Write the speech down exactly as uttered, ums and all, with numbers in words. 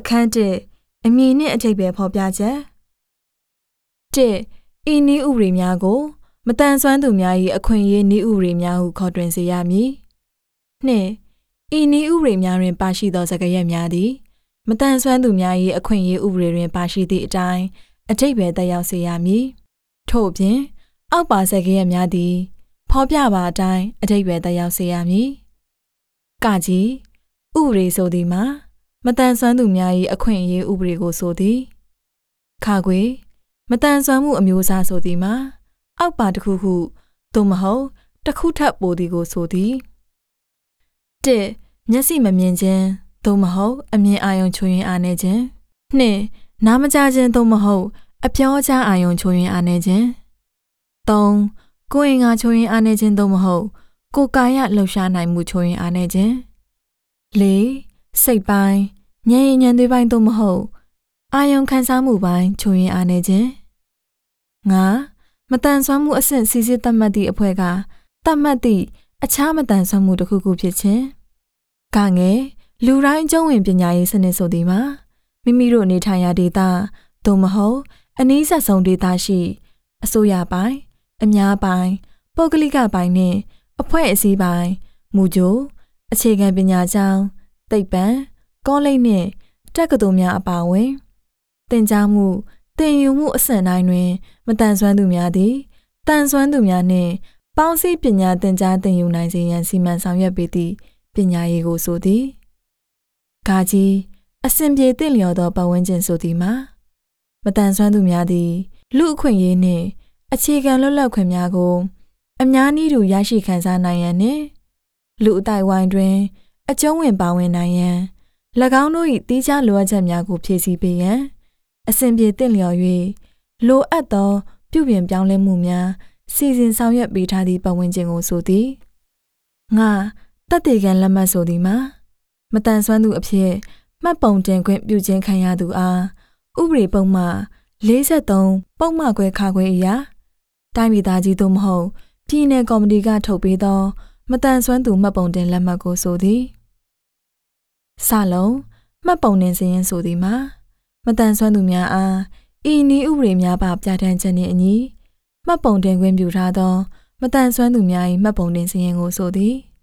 အခန်းတဲ့အမည်နှင့်အဓိပ္ပာယ်ဖော်ပြချက်တစ်ဤနည်းဥပဒေများကိုမတန်ဆွမ်းသူများ၏အခွင့်အရေးနည်းဥပဒေများဟုခေါ်တွင်စေရမည်နှစ်ဤနည်းဥပဒေများတွင်ပါရှိသောစကားရပ်များသည်မတန်ဆွမ်းသူများ၏အခွင့်အရေးဥပဒေတွင်ပါရှိသည့်အတိုင်းအဓိပ္ပာယ်သက်ရောက်စေရမည်ထို့ပြင်အောက်ပါစကားရပ်များသည်ဖော်ပြပါအတိုင်းအဓိပ္ပာယ်သက်ရောက်စေရမည်ကကြီးဥပဒေဆိုသည်မှာမတန်ဆွမ်းသူများ၏အခွင့်အရေးဥပဒေကိုဆိုသည်ခါခွေမတန်ဆွမ်းမှုအမျိုးအစားဆိုသည်မှာအောက်ပါတစ်ခုခုသို့မဟုတ်တစ်ခုထပ်ပိုသည်ကိုဆိုသည်တစ်မျက်စိမမြင်ခြင်းသို့မဟုတ်အမြင်အာရုံချိုးယွင်းအားနည်းခြင်းနှစ်နားမကြားခြင်းသို့မဟုတ်အပြောကြားအာရုံချိုးယွင်းအားနည်းခြင်းသုံးကိုယ်အင်္ဂါချိုးယွင်းအားနည်းခြင်းသို့မဟုတ်ကိုယ်ကာယလှုပ်ရှားနိုင်မှုချိုးယွင်းအားနည်းခြင်းလေးစိတ်ပိုင်းဉာဏ်ရည်ဉာဏ်သွေးပိုင်းသို့မဟုတ်အာယုံခံစားမှုပိုင်းချိုးယွင်းအားနည်းခြင်းငါမတန်ဆွမ်းမှုအဆင့်စီစစ်သတ်မှတ်သည့်အဖွဲ့ကသတ်မှတ်သည့်အခြားမတန်ဆွမ်းမှုတစ်ခုခုဖြစ်ခြင်းကငယ်လူတိုင်းအကျုံးဝင်ပညာရေးစနစ်ဆိုသည်မှာမိမိတို့နေထိုင်ရာဒေသသို့မဟုတ်အနည်းဆက်ဆုံးဒေသရှိအစိုးရပိုင်းအများပိုင်းပုဂ္ဂလိကပိုင်းနှင့်အဖွဲ့အစည်းပိုင်းမူကြိုအခြေခံပညာကျောင်းသိပ္ပံကောလိပ်နှင့်တက္ကသိုလ်များအပါအဝင်သင်ကြားမှုသင်ယူမှုအဆင့်တိုင်းတွင်မတန်ဆွမ်းသူများသည်တန်ဆွမ်းသူများနှင့်ပေါင်းစည်းပညာသင်ကြားသင်ယူနိုင်စေရန်စီမံဆောင်ရွက်ပေးသည့်ပညာရေးကိုဆိုသည်ဂါကြီးအစဉ်ပြေသင့်လျော်သောပတ်ဝန်းကျင်ဆိုသည်မှာမတန်ဆွမ်းသူများသည်လူအခွင့်အရေးနှင့်အခြေခံလွတ်လပ်ခွင့်များကိုအများနည်းတူရရှိခံစားနိုင်ရန်နှင့်လူအတိုင်းဝိုင်းတွင်အကျုံးဝင်ပါဝင်နိုင်ရန်၎င်းတို့၏တီးခြားလိုအပ်ချက်များကိုဖြည့်ဆည်းပေးရန်အစဉ်ပြေသင့်လျော်၍လိုအပ်သောပြုပြင်ပြောင်းလဲမှုများစီစဉ်ဆောင်ရွက်ပေးထားသည့်ပတ်ဝန်းကျင်ကိုဆိုသည်ငါတပ်တေခံလက်မှတ်ဆိုသည်မှာမတန်ဆွမ်းသူအဖြစ်မှတ်ပုံတင်ခွင့်ပြုခြင်းခံရသူအားဥပဒေပုံမှန်လေးဆယ်သုံးပုံမှန်ခွဲခါခွဲအရာတိုင်းပြည်သားကြီးသို့မဟုတ်ပြည်내ကော်မတီကထုတ်ပေးသောမတန်ဆွမ်းသူမှတ်ပုံတင်လက်မှတ်ကိုဆိုသည်စလုံးမှတ်ပုံတင်စရင်ဆိုသည်မှာမတန်ဆွမ်းသူများအားဤနည်းဥပဒေများပါပြဋ္ဌာန်းချက်နှင့်အညီမှတ်ပုံတင်ခွင့်ပြုထားသောမတန်ဆွမ်းသူများ၏မှတ်ပုံတင်စရင်ကိုဆိုသည်